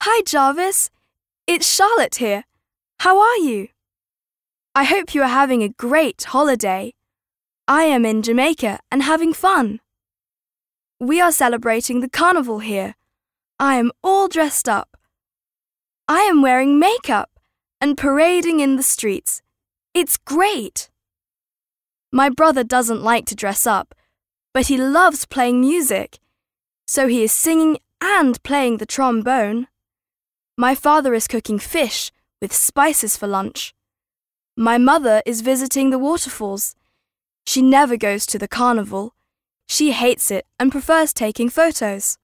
Hi, Jarvis. It's Charlotte here. How are you? I hope you are having a great holiday. I am in Jamaica and having fun. We are celebrating the carnival here. I am all dressed up. I am wearing makeup and parading in the streets. It's great. My brother doesn't like to dress up, but he loves playing music, so he is singing and playing the trombone. My father is cooking fish with spices for lunch. My mother is visiting the waterfalls. She never goes to the carnival. She hates it and prefers taking photos.